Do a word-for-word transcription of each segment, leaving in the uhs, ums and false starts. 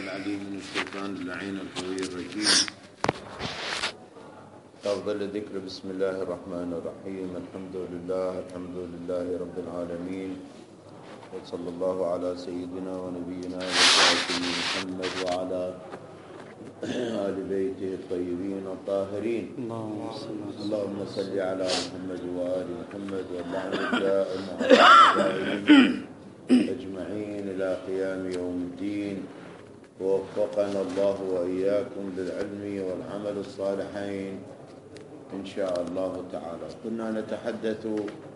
العليم من الشيطان اللعين القوي الرجيم. أفضل ذكر بسم الله الرحمن الرحيم. الحمد لله الحمد لله رب العالمين، وصلى الله على سيدنا ونبينا وسيدنا محمد وعلى آل بيته الطيبين الطاهرين. اللهم صل على محمد وآل محمد واللعنة المعين أجمعين إلى قيام يوم الدين. ووفقنا الله وإياكم للعلم والعمل الصالحين إن شاء الله تعالى. كنا نتحدث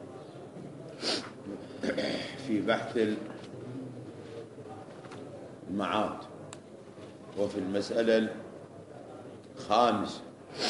في بحث المعاد وفي المسألة الخامسة،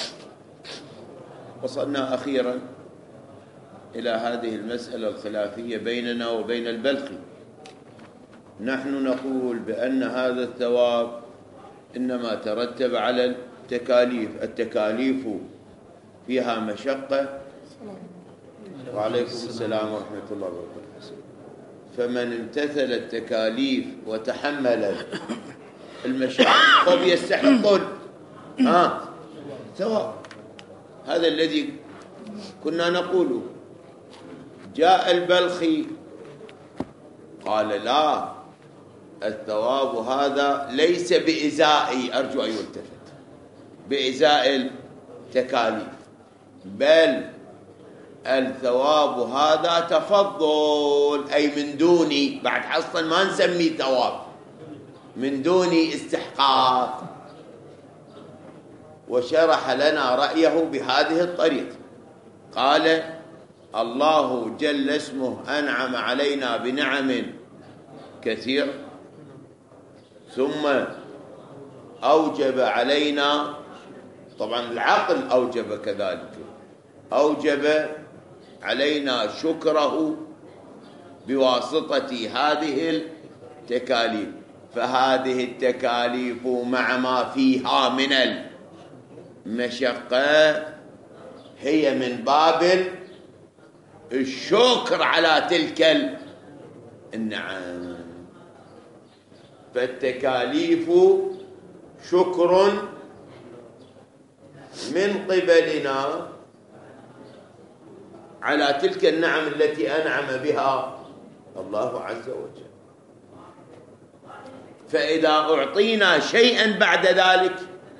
وصلنا أخيرا إلى هذه المسألة الخلافية بيننا وبين البلخي. نحن نقول بأن هذا الثواب إنما ترتب على التكاليف، التكاليف فيها مشقة. وعليكم السلام ورحمة الله وبركاته. فمن امتثل التكاليف وتحمل المشقة فبيستحق ها ثواب. هذا الذي كنا نقوله. جاء البلخي قال لا، الثواب هذا ليس بإزائي، أرجو أن يلتفت، بإزاء التكاليف، بل الثواب هذا تفضل، أي من دوني، بعد أصلا ما نسميه ثواب، من دون استحقاق. وشرح لنا رأيه بهذه الطريقة. قال: الله جل اسمه أنعم علينا بنعم كثير، ثم أوجب علينا، طبعا العقل أوجب كذلك، أوجب علينا شكره بواسطة هذه التكاليف. فهذه التكاليف مع ما فيها من المشقة هي من باب الشكر على تلك النعم. فالتكاليف شكر من قبلنا على تلك النعم التي أنعم بها الله عز وجل. فإذا أعطينا شيئا بعد ذلك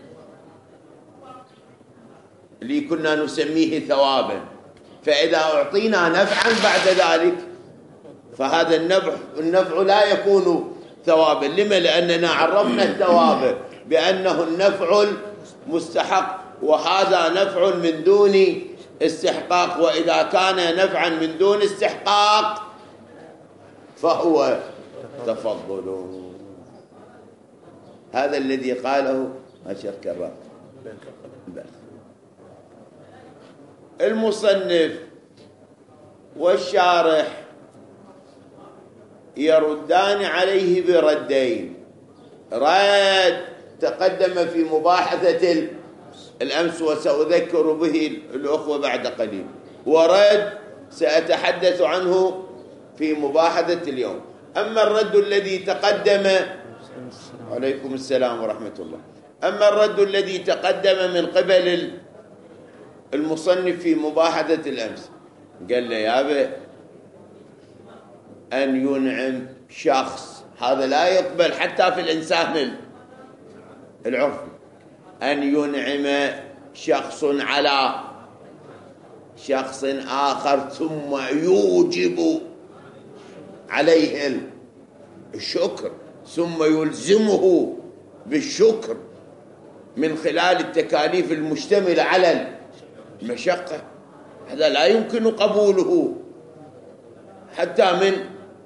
اللي كنا نسميه ثوابا، فإذا أعطينا نفعا بعد ذلك فهذا النفع النفع لا يكون ثوابا. لما؟ لأننا عرفنا الثواب بأنه النفع المستحق، وهذا نفع من دون استحقاق. وإذا كان نفعا من دون استحقاق فهو تفضل. هذا الذي قاله أشر كرام. المصنف والشارح يردان عليه بردين. رد تقدم في مباحثة الأمس وسأذكر به الأخوة بعد قليل، ورد سأتحدث عنه في مباحثة اليوم. أما الرد الذي تقدم، عليكم السلام ورحمة الله، أما الرد الذي تقدم من قبل المصنف في مباحثة الأمس، قال لي يا أبي أن ينعم شخص، هذا لا يقبل حتى في الإنسان العرفي، أن ينعم شخص على شخص آخر ثم يوجب عليه الشكر، ثم يلزمه بالشكر من خلال التكاليف المشتملة على المشقة. هذا لا يمكن قبوله حتى من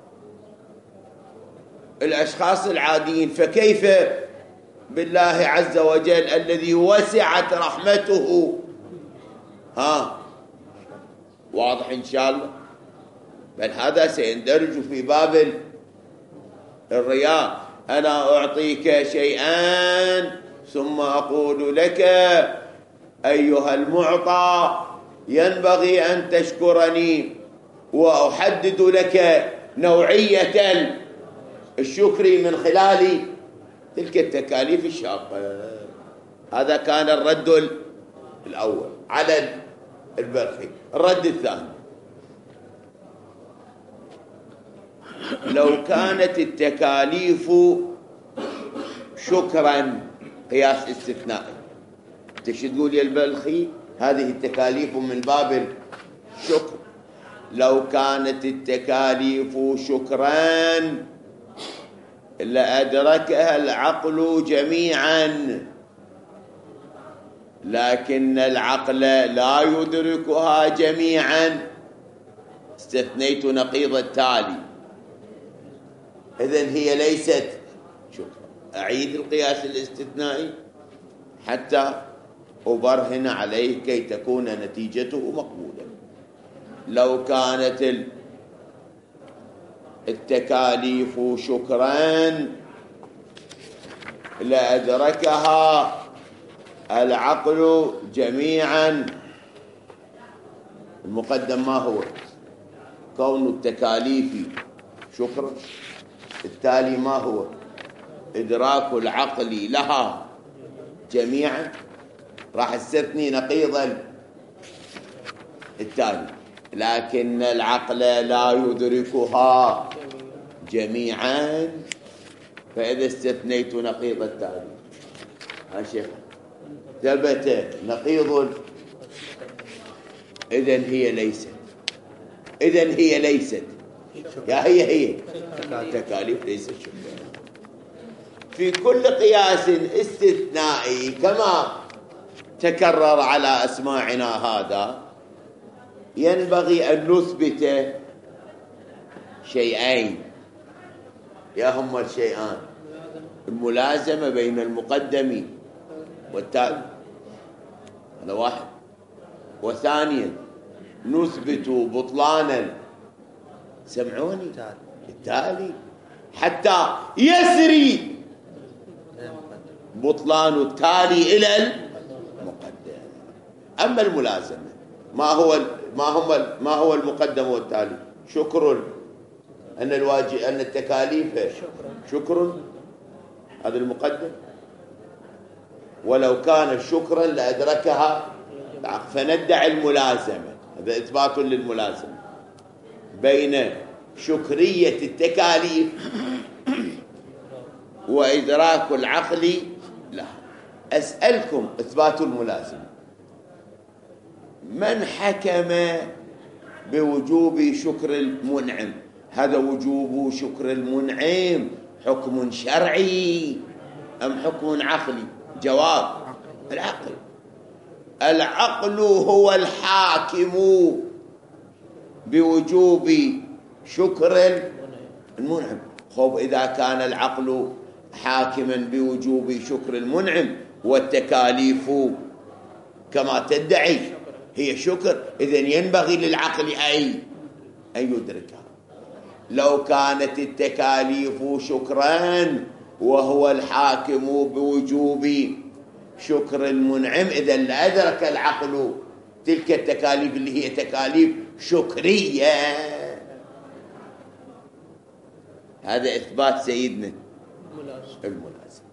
الأشخاص العاديين، فكيف بالله عز وجل الذي وسعت رحمته؟ ها واضح إن شاء الله. بل هذا سيندرج في باب الرياء. أنا أعطيك شيئا ثم أقول لك أيها المعطى ينبغي أن تشكرني، وأحدد لك نوعية الشكر من خلال تلك التكاليف الشاقة. هذا كان الرد الأول على البلخي. الرد الثاني: لو كانت التكاليف شكرا قياس استثنائي، انت شو تقول يا البلخي؟ هذه التكاليف من باب الشكر. لو كانت التكاليف شكرا لأدركها العقل جميعا، لكن العقل لا يدركها جميعا. استثنيت نقيض التالي، إذن هي ليست شكرا. أعيد القياس الاستثنائي حتى أبرهن عليه كي تكون نتيجته مقبولة. لو كانت التكاليف شكرا لأدركها العقل جميعا. المقدم ما هو؟ كون التكاليف شكرا، التالي ما هو؟ إدراك العقل لها جميعا. راح استثني نقيضا التالي: لكن العقل لا يدركها جميعا. فإذا استثنيت نقيض التالي، ها شيخ، ثبت نقيض، إذن هي ليست إذن هي ليست يا هي هي التكاليف ليست شكرا. في كل قياس استثنائي كما تكرر على أسماعنا هذا ينبغي أن نثبت شيئين، يا هما الشيئان: الملازمة بين المقدم والتالي، هذا واحد. وثانيا نثبت بطلانا، سمعوني، التالي، حتى يسري بطلان التالي إلى المقدم. أما الملازمة ما هو ما هم ما هو المقدم والتالي؟ شكر، أن الواجب أن التكاليف شكر، هذا المقدم. ولو كان شكرا لأدركها، فندعي الملازمة، هذا إثبات للملازمة بين شكرية التكاليف وإدراك العقل لها. أسألكم: إثبات الملازمة، من حكم بوجوب شكر المنعم؟ هذا وجوب شكر المنعم حكم شرعي أم حكم عقلي؟ جواب: العقل. العقل هو الحاكم بوجوب شكر المنعم. خب إذا كان العقل حاكما بوجوب شكر المنعم والتكاليف كما تدعي هي شكر، إذن ينبغي للعقل أي أن يدركها. لو كانت التكاليف شكرا وهو الحاكم بوجوب شكر المنعم، إذن لأدرك العقل تلك التكاليف اللي هي تكاليف شكرية. هذا إثبات سيدنا الملازم.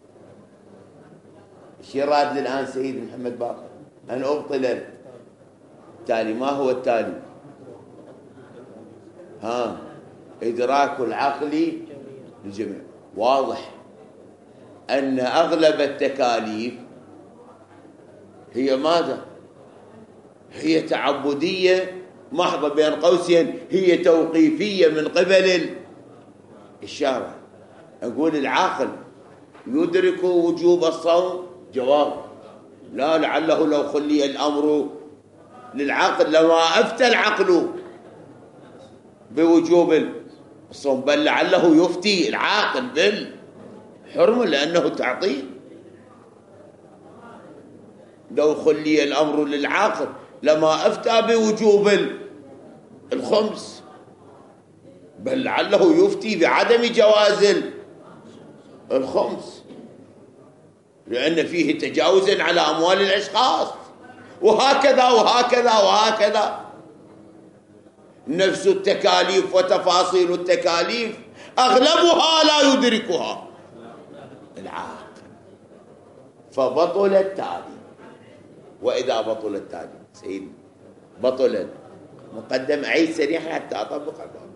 الشيء راد الآن سيد محمد باقر أن أبطل التالي. ما هو التالي؟ ها إدراك العقل للجميع. واضح أن أغلب التكاليف هي ماذا؟ هي تعبدية محضة، بين قوسين هي توقيفية من قبل الشارع. أقول العاقل يدرك وجوب الصوم؟ جواب: لا، لعله لو خلي الأمر للعقل لما أفتى العقل بوجوب الصوم، بل لعله يفتي العاقل بالحرمة لأنه تعطيل. لو خلي الأمر للعاقل لما أفتى بوجوب الخمس، بل لعله يفتي بعدم جواز الخمس لأن فيه تجاوزا على أموال الأشخاص، وهكذا وهكذا وهكذا. نفس التكاليف وتفاصيل التكاليف أغلبها لا يدركها العاقل، فبطل التالي. وإذا بطل التالي سيدي بطل مقدم. أعيد سريعا حتى أطبق الباب.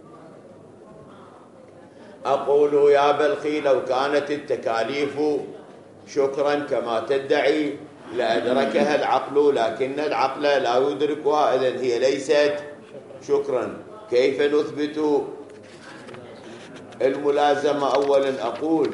أقول يا بلخي لو كانت التكاليف شكرا كما تدعي لأدركها العقل، لكن العقل لا يدركها، إذن هي ليست شكرا. كيف نثبت الملازمة؟ أولا أقول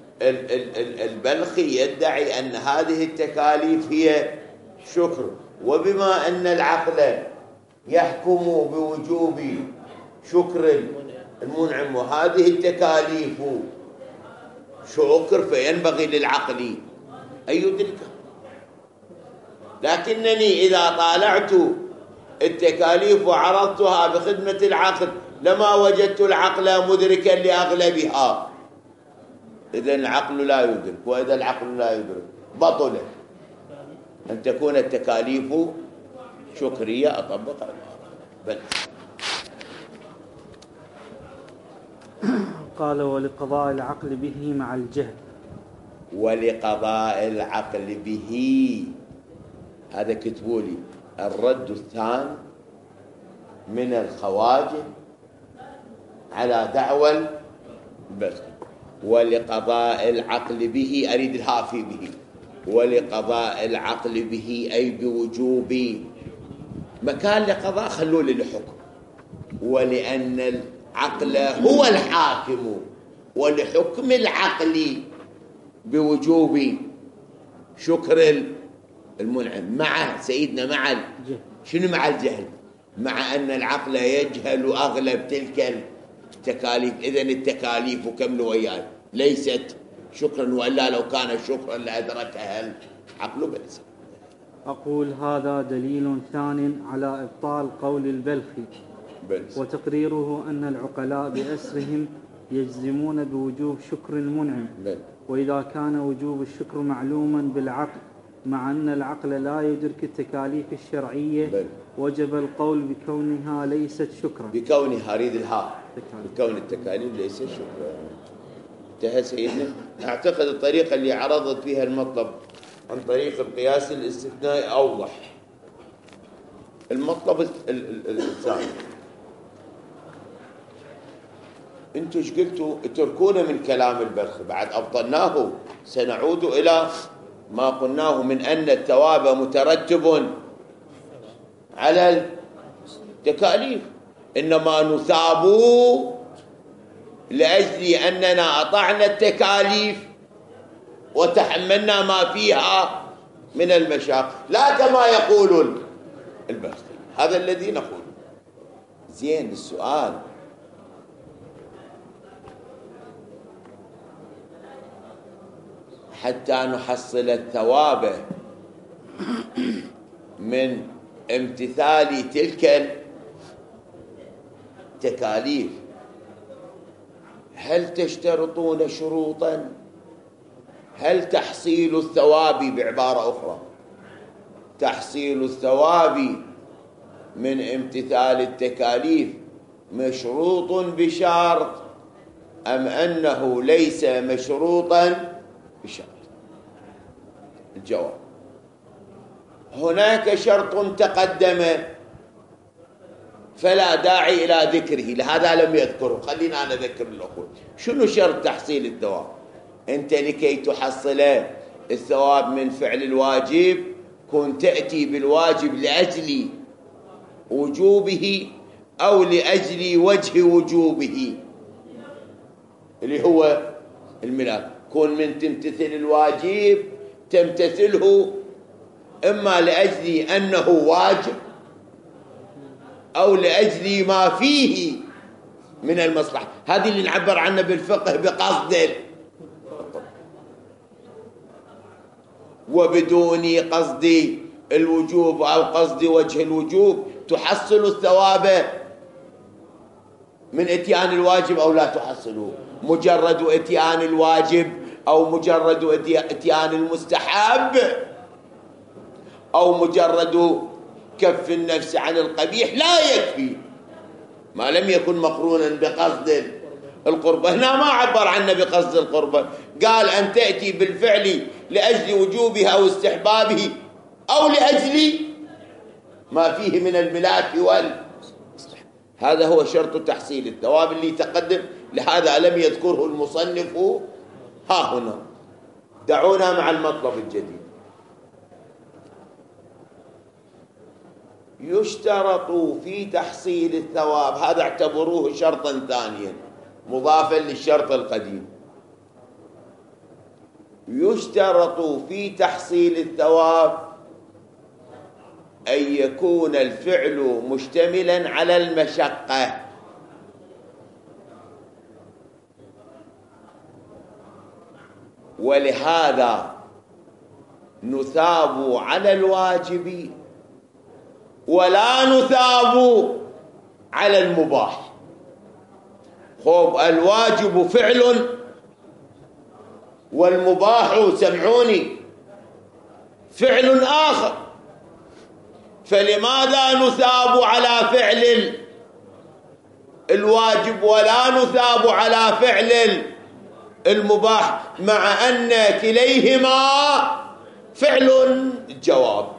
البلخي يدعي أن هذه التكاليف هي شكر، وبما أن العقل يحكم بوجوب شكر المنعم وهذه التكاليف شكر، فينبغي للعقل أن يدركها. لكنني إذا طالعت التكاليف وعرضتها بخدمة العقل لما وجدت العقل مدركا لأغلبها، إذن العقل لا يدرك. وإذا العقل لا يدرك بطل أن تكون التكاليف شكرية. أطبق العبارة بل قال ولقضاء العقل به مع الجهل. ولقضاء العقل به، هذا كتبوا لي الرد الثاني من الخواجه على دعوى البلخي. ولقضاء العقل به، أريد الهافي به، ولقضاء العقل به أي بوجوب مكان لقضاء، خلوا لي لحكم. ولأن العقل هو الحاكم، ولحكم العقل بوجوب شكر المنعم مع سيدنا مع الجهل. شنو مع الجهل؟ مع أن العقل يجهل أغلب تلك التكاليف. إذن التكاليف كم وياي ليست شكرا، وإلا لو كان شكرا لأدركها العقل بلس. أقول هذا دليل ثان على إبطال قول البلخي بلس. وتقريره أن العقلاء بأسرهم يجزمون بوجوب شكر المنعم بل. وإذا كان وجوب الشكر معلوما بالعقل مع أن العقل لا يدرك التكاليف الشرعية بل. وجب القول بكونها ليست شكرا. بكونها أريد الها بكون التكاليف ليست شكرا. انتهى سيدنا. أعتقد الطريقة اللي عرضت فيها المطلب عن طريق القياس الاستثنائي أوضح. المطلب الثاني انتوا ايش قلتوا؟ اتركونا من كلام البلخي بعد أبطلناه، سنعود إلى ما قلناه من أن الثواب مترتب على التكاليف، إنما نثاب لأجل أننا أطعنا التكاليف وتحملنا ما فيها من المشاق، لا كما يقول البلخي. هذا الذي نقول. زين، السؤال حتى نحصل الثواب من امتثال تلك التكاليف، هل تشترطون شروطا؟ هل تحصيل الثواب، بعبارة أخرى تحصيل الثواب من امتثال التكاليف مشروط بشرط أم أنه ليس مشروطا بشرط؟ الجواب هناك شرط تقدم فلا داعي إلى ذكره، لهذا لم يذكره. خلينا أنا أذكر الأخوة. شنو شرط تحصيل الثواب؟ أنت لكي تحصل الثواب من فعل الواجب كن تأتي بالواجب لأجل وجوبه أو لأجل وجه وجوبه اللي هو الملاك. كون من تمتثل الواجب تمتثله إما لأجل أنه واجب أو لأجل ما فيه من المصلحة. هذه اللي نعبر عنها بالفقه بقصد، وبدون قصد الوجوب أو قصد وجه الوجوب تحصل الثواب من اتيان الواجب أو لا تحصله. مجرد اتيان الواجب أو مجرد اتيان المستحب أو مجرد كف النفس عن القبيح لا يكفي ما لم يكن مقرونا بقصد القربة. هنا ما عبر عنه بقصد القربة، قال أن تأتي بالفعل لأجل وجوبه أو استحبابه أو لأجل ما فيه من الملاك وال هذا هو شرط تحصيل الثواب اللي تقدم. لهذا لم يذكره المصنف ها هنا. دعونا مع المطلب الجديد. يشترط في تحصيل الثواب، هذا اعتبروه شرطا ثانيا مضافا للشرط القديم. يشترط في تحصيل الثواب أن يكون الفعل مشتملا على المشقة، ولهذا نثاب على الواجب ولا نثاب على المباح. خب الواجب فعل والمباح سمعوني فعل آخر، فلماذا نثاب على فعل الواجب ولا نثاب على فعل المباح مع أن كليهما فعل؟ الجواب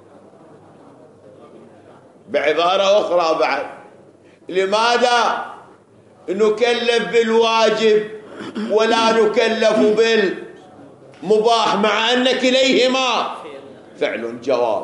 بعبارة أخرى بعد، لماذا نكلف بالواجب ولا نكلف بالمباح مع أن كليهما فعل؟ جواب.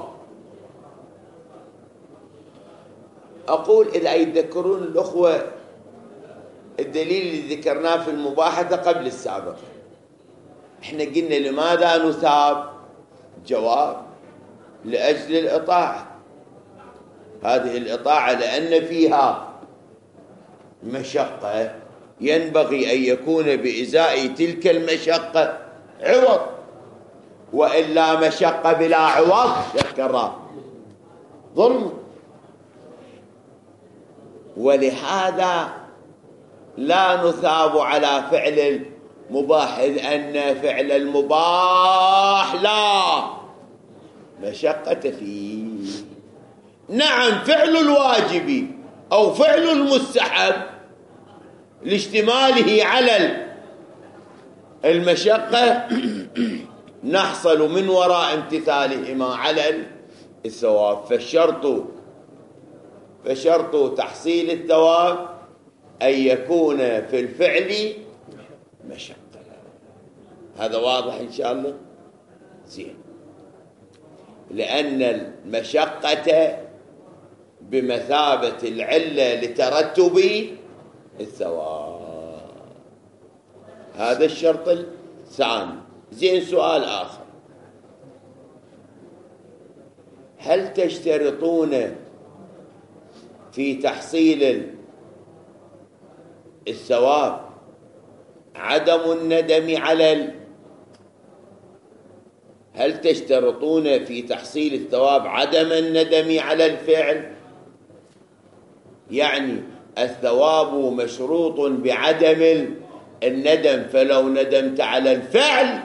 أقول إذا يتذكرون الأخوة الدليل اللي ذكرناه في المباحثة قبل السابقة، احنا قلنا لماذا نثاب؟ جواب لأجل الإطاعة. هذه الإطاعة لأن فيها مشقة ينبغي أن يكون بإزاء تلك المشقة عوض، وإلا مشقة بلا عوض شكرا ظلم. ولهذا لا نثاب على فعل المباح، إذ أن فعل المباح لا مشقة فيه. نعم فعل الواجب أو فعل المستحب لاشتماله على المشقة نحصل من وراء امتثالهما على الثواب. فالشرط فشرط تحصيل الثواب أن يكون في الفعل مشقة. هذا واضح إن شاء الله؟ زين. لأن المشقة بمثابة العلة لترتب الثواب. هذا الشرط الثاني. زين. سؤال آخر، هل تشترطون في تحصيل الثواب عدم الندم على ال... هل تشترطون في تحصيل الثواب عدم الندم على الفعل؟ يعني الثواب مشروط بعدم الندم، فلو ندمت على الفعل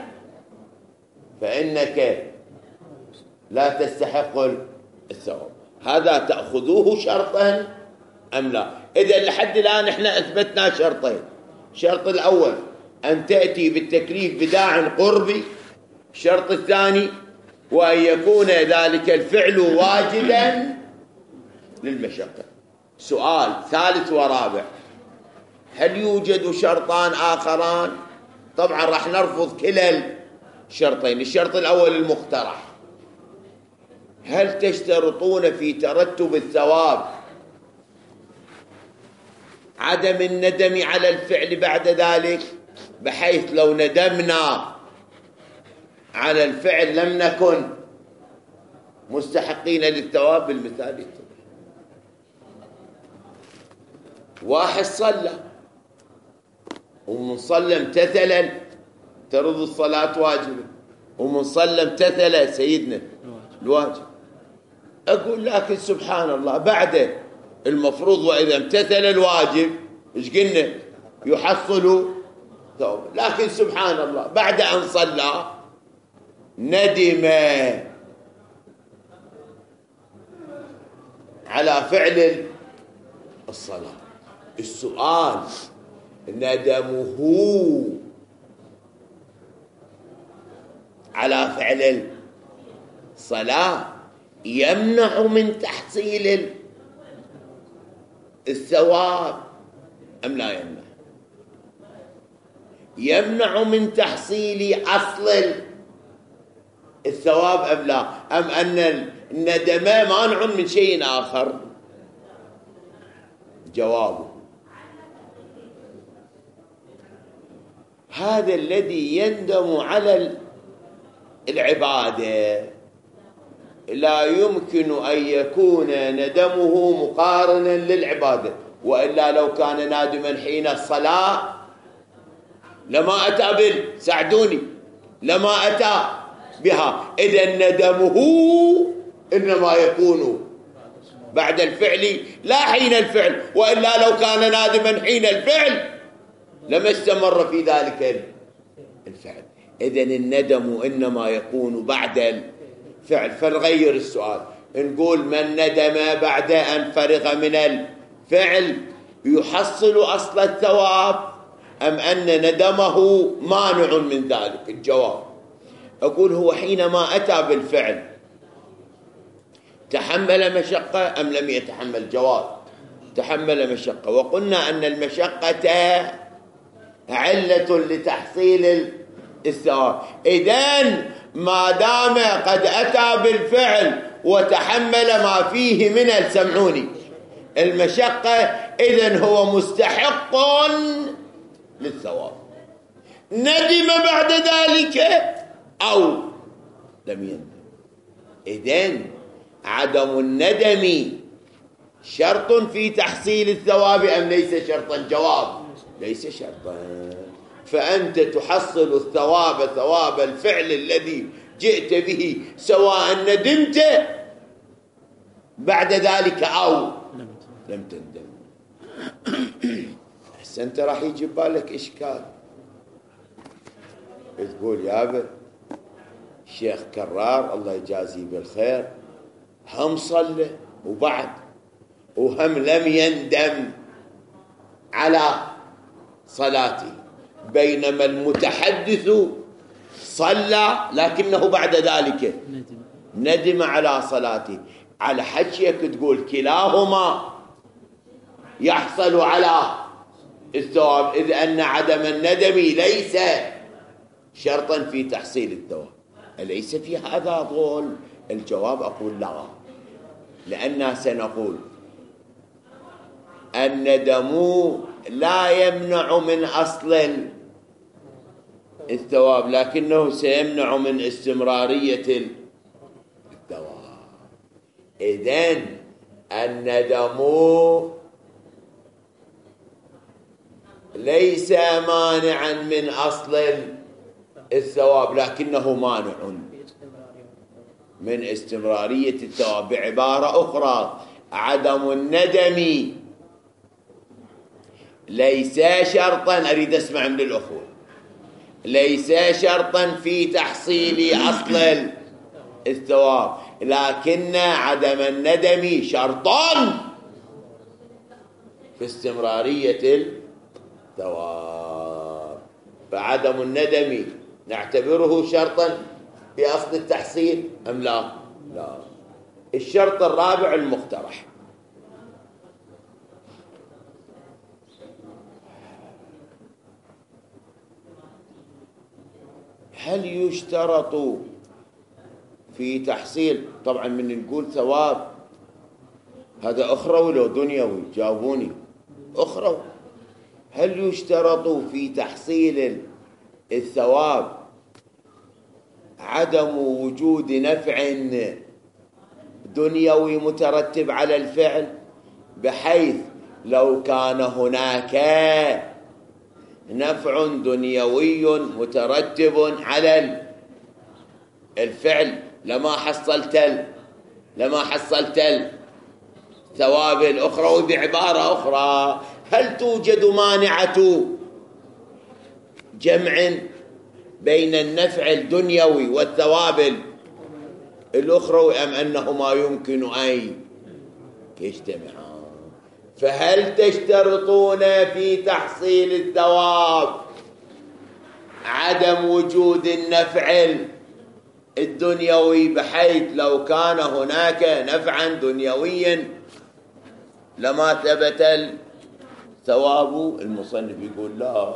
فإنك لا تستحق الثواب. هذا تأخذوه شرطا أم لا؟ إذا لحد الآن احنا أثبتنا شرطين. الشرط الأول أن تأتي بالتكليف بداع قربي، الشرط الثاني وأن يكون ذلك الفعل واجدا للمشقة. سؤال ثالث ورابع، هل يوجد شرطان آخران؟ طبعا راح نرفض كلا الشرطين. الشرط الأول المقترح، هل تشترطون في ترتب الثواب عدم الندم على الفعل بعد ذلك، بحيث لو ندمنا على الفعل لم نكن مستحقين للثواب؟ بالمثال يتضح. واحد صلى ومن صلى امتثل ترد الصلاة واجبة، ومن صلى امتثل سيدنا الواجب. أقول لكن سبحان الله بعد المفروض وإذا امتثل الواجب إيش قلنا؟ يحصل ثواب. لكن سبحان الله بعد أن صلى ندم على فعل الصلاة. السؤال ندمه على فعل الصلاة يمنع من تحصيل الثواب أم لا يمنع؟ يمنع من تحصيل أصل الثواب أم لا؟ أم أن الندم مانع من شيء آخر؟ جوابه هذا الذي يندم على العبادة لا يمكن أن يكون ندمه مقارنا للعبادة، وإلا لو كان نادما حين الصلاة لما أتى بال ساعدوني لما أتى بها. إذا ندمه إنما يكون بعد الفعل لا حين الفعل، وإلا لو كان نادما حين الفعل لما استمر في ذلك الفعل. إذن الندم إنما يكون بعد الفعل. فنغير السؤال نقول من ندم بعد أن فرغ من الفعل يحصل أصل الثواب أم أن ندمه مانع من ذلك؟ الجواب أقول هو حينما أتى بالفعل تحمل مشقة أم لم يتحمل؟ جواب تحمل مشقة، وقلنا أن المشقة علة لتحصيل الثواب. إذن ما دام قد أتى بالفعل وتحمل ما فيه من السمعوني المشقة إذن هو مستحق للثواب. ندم بعد ذلك أو لم يندم. إذن عدم الندم شرط في تحصيل الثواب أم ليس شرطا؟ جواب ليس شرطا. فأنت تحصل الثواب ثواب الفعل الذي جئت به سواء ندمت بعد ذلك أو لم تندم. أحسنت. راح يجي بالك إشكال تقول يابا الشيخ كرار الله يجازيه بالخير هم صلى وبعد وهم لم يندم على صلاته، بينما المتحدث صلى لكنه بعد ذلك ندم على صلاته. على حكيك تقول كلاهما يحصل على الثواب، إذ أن عدم الندم ليس شرطا في تحصيل الثواب. أليس في هذا ظلم؟ الجواب أقول لا، لأننا سنقول الندم لا يمنع من أصل الثواب لكنه سيمنع من استمرارية الثواب. إذن الندم ليس مانعا من أصل الثواب لكنه مانع من استمرارية الثواب. بعبارة أخرى عدم الندم ليس شرطا، أريد أسمع من الأخوة، ليس شرطا في تحصيل أصل الثواب لكن عدم الندم شرطا في استمرارية الثواب. فعدم الندم نعتبره شرطا في أصل التحصيل أم لا؟ لا. الشرط الرابع المقترح، هل يشترط في تحصيل، طبعا من نقول ثواب هذا أخروي لو دنيوي؟ جاوبوني. أخروي. هل يشترط في تحصيل الثواب عدم وجود نفع دنيوي مترتب على الفعل، بحيث لو كان هناك نفع دنيوي مترتب على الفعل لما حصلت لما حصلت الثواب الأخروي؟ بعبارة أخرى هل توجد مانعة جمع بين النفع الدنيوي والثواب الأخروي أم أنهما يمكن أن يجتمعان؟ فهل تشترطون في تحصيل الثواب عدم وجود النفع الدنيوي، بحيث لو كان هناك نفعا دنيويا لما ثبت الثواب؟ المصنف يقول لا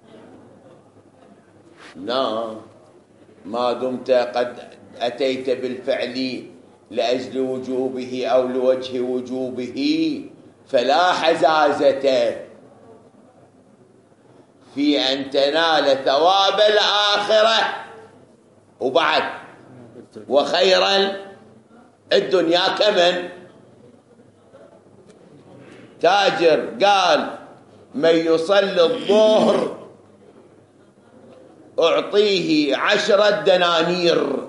لا، ما دمت قد أتيت بالفعل لأجل وجوبه أو لوجه وجوبه فلا حزازة في أن تنال ثواب الآخرة وبعد وخيرا الدنيا. كمن تاجر قال من يصلي الظهر أعطيه عشرة دنانير،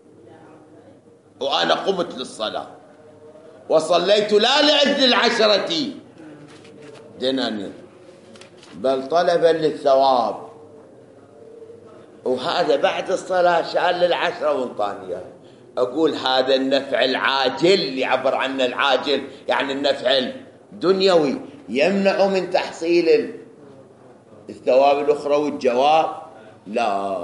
وأنا قمت للصلاة وصليت لا لأجل العشرة دنانير بل طلبا للثواب، وهذا بعد الصلاة شال للعشرة وانطانية. أقول هذا النفع العاجل اللي عبر عنه العاجل، يعني النفع الدنيوي يمنع من تحصيل الثواب الأخروي. الجواب لا.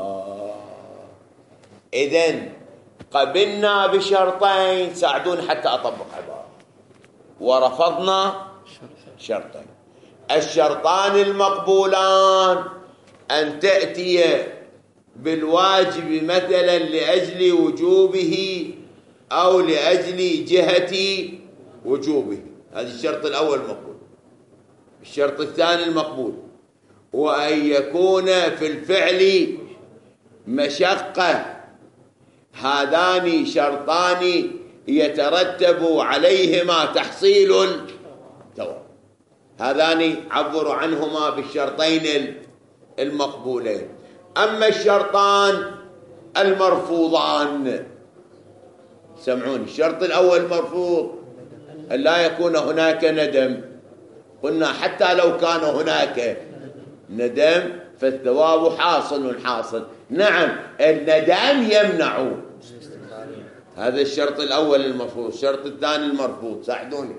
إذن قبلنا بشرطين ساعدون حتى أطبق عبارة، ورفضنا شرطين. الشرطان المقبولان أن تأتي بالواجب مثلا لأجل وجوبه أو لأجل جهة وجوبه، هذا الشرط الأول مقبول. الشرط الثاني المقبول وأن يكون في الفعل مشقة، هذان شرطان يترتب عليهما تحصيل الثواب، هذان عبروا عنهما بالشرطين المقبولين. أما الشرطان المرفوضان، سمعون، الشرط الأول مرفوض أن لا يكون هناك ندم. قلنا حتى لو كان هناك ندم فالثواب حاصل حاصل. نعم الندم يمنع، هذا الشرط الأول المرفوض. الشرط الثاني المرفوض، ساعدوني،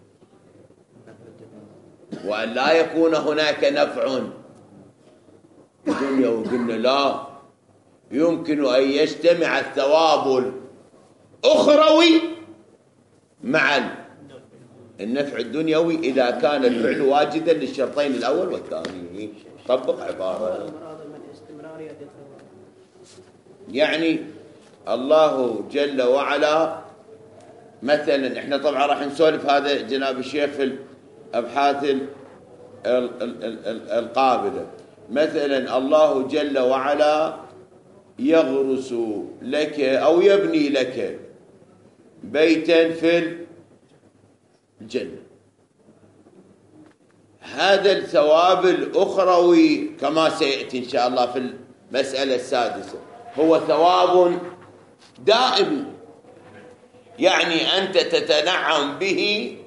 وأن لا يكون هناك نفع الدنيا. وقلنا لا، يمكن أن يجتمع الثواب الأخروي مع النفع الدنيوي إذا كان الفعل واجدا للشرطين الأول والثاني. طبق عبارة، يعني الله جل وعلا مثلا، احنا طبعا راح نسولف هذا جناب الشيخ في الأبحاث القابلة. مثلا الله جل وعلا يغرس لك أو يبني لك بيتا في الجنة، هذا الثواب الأخروي كما سيأتي إن شاء الله في المسألة السادسة هو ثواب دائم، يعني أنت تتنعم به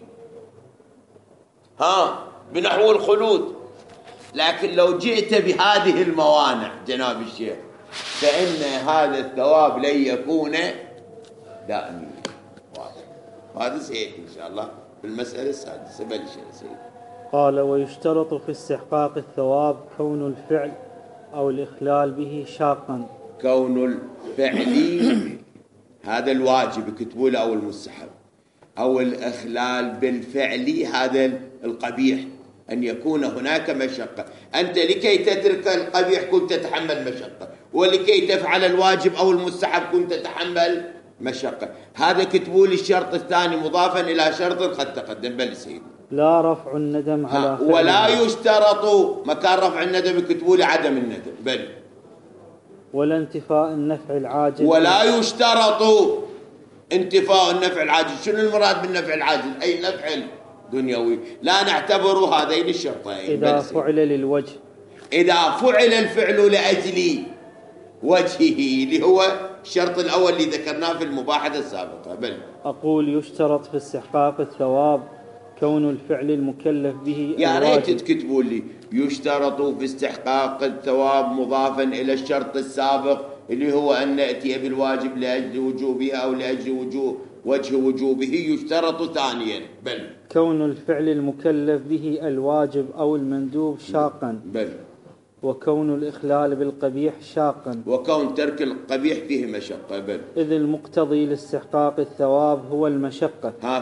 ها بنحو الخلود. لكن لو جئت بهذه الموانع جناب الشيخ فإن هذا الثواب لن يكون دائما. وهذا سيأتي إن شاء الله في المسألة السادسة. بل سيأتي. قال ويشترط في استحقاق الثواب كون الفعل أو الإخلال به شاقا. كون الفعل هذا الواجب كتبوا له أو المستحب، أو الإخلال بالفعل هذا القبيح، أن يكون هناك مشقة. أنت لكي تترك القبيح كنت تتحمل مشقة، ولكي تفعل الواجب أو المستحب كنت تتحمل مشقة. هذا كتبوا لي الشرط الثاني مضافا إلى شرط قد تقدم. بل سيدي لا رفع الندم على فعل، ولا يشترط مكان رفع الندم كتبوا لي عدم الندم. بل ولا انتفاء النفع العاجل، ولا يشترط انتفاء النفع العاجل. شنو المراد بالنفع العاجل؟ أي نفع دنيوي. لا نعتبر هذين الشرطين إذا فعل للوجه، إذا فعل الفعل لأجل وجهه اللي هو الشرط الأول اللي ذكرناه في المباحثة السابقة. بل أقول يشترط في استحقاق الثواب كون الفعل المكلف به يا ريت تكتبوا لي يشترط في استحقاق الثواب مضافا إلى الشرط السابق اللي هو أن نأتي بالواجب لأجل وجوبه أو لأجل وجوب وجه وجوبه يشترط ثانيا. بل كون الفعل المكلف به الواجب أو المندوب شاقا. بل وكون الإخلال بالقبيح شاقا. وكون ترك القبيح فيه مشقة. بل إذ المقتضي لاستحقاق الثواب هو المشقة. ها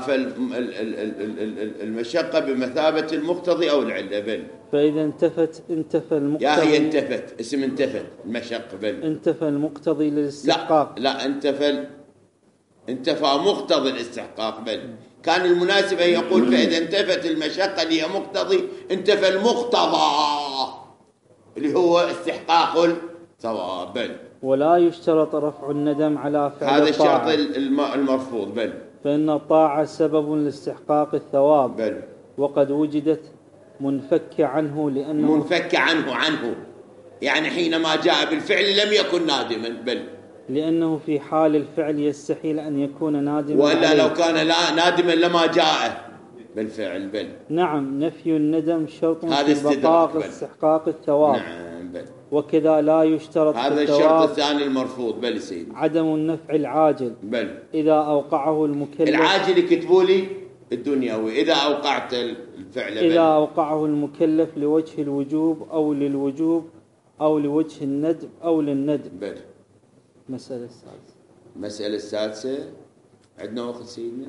فالمشقة بمثابة المقتضي أو العلة. بل فإذا انتفت انتفى المقتضي. يا هي انتفت اسم انتفت المشقة. بل انتفى المقتضي للاستحقاق. لا لا انتفى انتفى مقتضي الاستحقاق. بل كان المناسب أن يقول فإذا انتفت المشقة اللي هي مقتضي انتفى المقتضى اللي هو استحقاق الثواب. بل ولا يشترط رفع الندم على فعل هذا الطاعة. الشرط المرفوض. بل فإن الطاعة سبب لاستحقاق الثواب. بل وقد وجدت منفك عنه لأنه منفك عنه عنه يعني حينما جاء بالفعل لم يكن نادما. بل لأنه في حال الفعل يستحيل أن يكون نادما وإلا عليه. لو كان لا نادما لما جاء بالفعل. بل نعم نفي الندم شرط هذا في بقاء بل. استحقاق الثواب. نعم بل وكذا لا يشترط هذا في الشرط الثاني المرفوض. بل سيدي عدم النفع العاجل. بل إذا أوقعه المكلف. العاجل يكتبوا لي الدنيوي إذا أوقعت الفعل. بل إذا أوقعه المكلف لوجه الوجوب أو للوجوب أو لوجه الندب أو للندب. بل مسألة السادسة. المسألة السادسة عندنا وقت سيدنا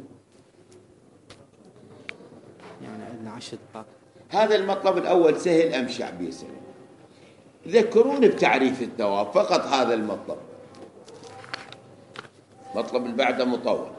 يعني عندنا عشر دقائق. هذا المطلب الأول سهل أم شعبي سهل؟ ذكروني بتعريف الثواب فقط. هذا المطلب مطلب اللي بعده مطول.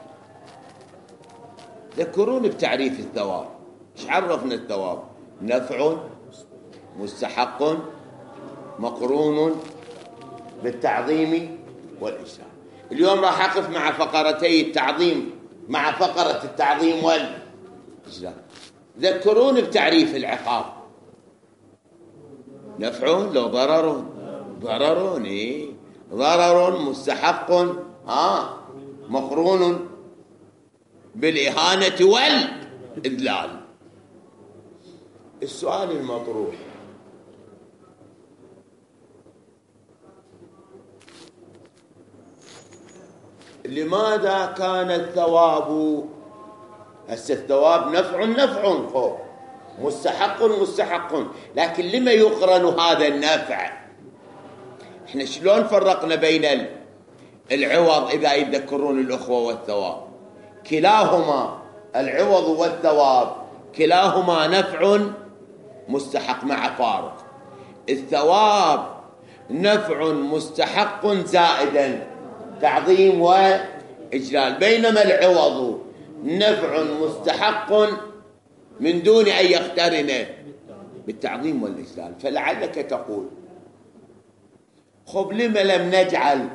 ذكروني بتعريف الثواب. ايش عرفنا الثواب؟ نفع مستحق مقرون بالتعظيم والإجلال. اليوم راح أقف مع فقرتي التعظيم مع فقرة التعظيم والإجلال. ذكروني بتعريف العقاب. نفع لو ضرر ضرر إيه؟ ضرر مستحق آه مقرون بالإهانة والإذلال. السؤال المطروح لماذا كان الثواب هسه الثواب نفع نفع فوق مستحق مستحق لكن لما يقرن هذا النفع؟ احنا شلون فرقنا بين العوض إذا يتذكرون الأخوة والثواب؟ كلاهما العوض والثواب كلاهما نفع مستحق مع فارق. الثواب نفع مستحق زائدا تعظيم وإجلال بينما العوض نفع مستحق من دون أن يقترن بالتعظيم والإجلال. فلعلك تقول خب لما لم نجعل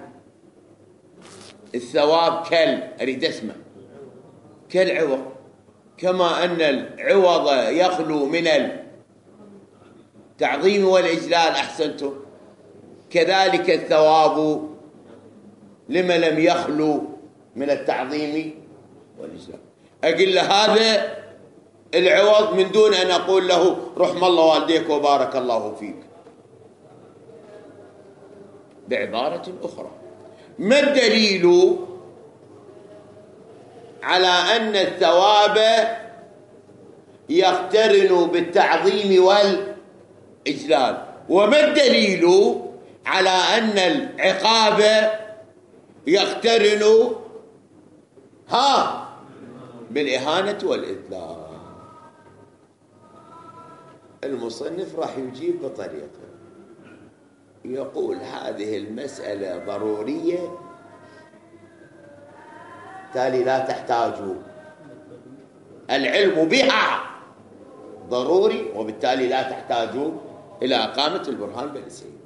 الثواب كال أريد أسمع كالعوض كما أن العوض يخلو من التعظيم والإجلال أحسنتم كذلك الثواب لما لم يخلو من التعظيم والإجلال. أقول له هذا العوض من دون أن أقول له رحم الله والديك وبارك الله فيك. بعبارة أخرى ما الدليل على أن الثواب يقترن بالتعظيم والإجلال وما الدليل على أن العقاب يقترن ها بالإهانة والإذلال؟ المصنف راح يجيب بطريقة يقول هذه المسألة ضرورية بالتالي لا تحتاج العلم بها ضروري وبالتالي لا تحتاج إلى إقامة البرهان بالسيد.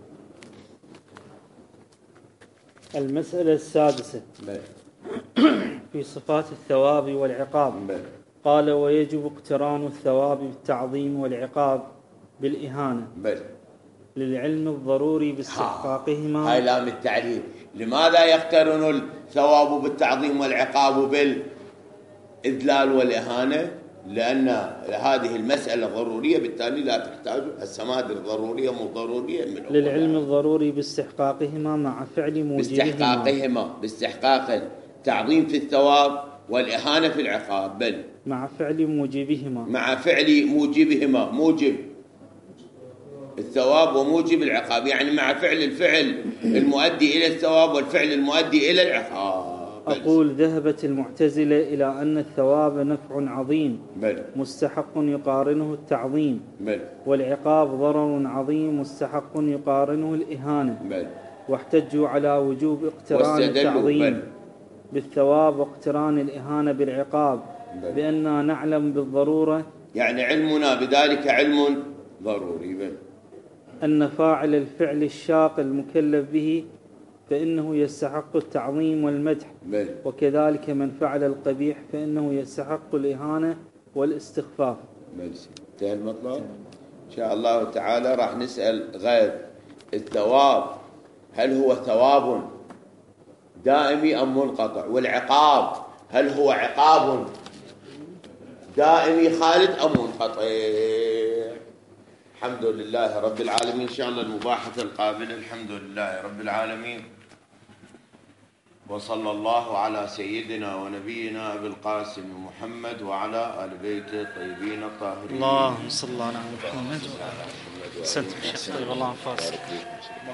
المسألة السادسة في صفات الثواب والعقاب. بل. قال ويجب اقتران الثواب بالتعظيم والعقاب بالإهانة بل. للعلم الضروري باستحقاقهما. هاي لام التعليل. لماذا يقترن الثواب بالتعظيم والعقاب بالإذلال والإهانة؟ لأن هذه المسألة ضرورية بالتالي لا تحتاج السماد الضرورية مو ضرورية من للعلم الضروري باستحقاقهما مع فعل موجبهما باستحقاقهما باستحقاق تعظيم في الثواب والإهانة في العقاب. بل مع فعل موجبهما مع فعل موجبهما، موجب الثواب وموجب العقاب، يعني مع فعل الفعل المؤدي إلى الثواب والفعل المؤدي إلى العقاب. أقول ذهبت المعتزلة إلى أن الثواب نفع عظيم بل مستحق يقارنه التعظيم، بل والعقاب ضرر عظيم مستحق يقارنه الإهانة، بل واحتجوا على وجوب اقتران التعظيم بل بالثواب واقتران الإهانة بالعقاب بل بأننا نعلم بالضرورة، يعني علمنا بذلك علم ضروري، بل أن فاعل الفعل الشاق المكلف به فإنه يستحق التعظيم والمدح، بل وكذلك من فعل القبيح فإنه يستحق الإهانة والاستخفاف. بل انتهى المطلب. إن شاء الله تعالى راح نسأل غير الثواب هل هو ثواب دائمي أم منقطع، والعقاب هل هو عقاب دائمي خالد أم منقطع. الحمد لله رب العالمين. إن شاء الله المباحثة القابلة. الحمد لله رب العالمين، وصلى الله على سيدنا ونبينا أبي القاسم محمد وعلى آل بيته الطيبين الطاهرين. اللهم صل على محمد وعلى آله وسلم. طيب الله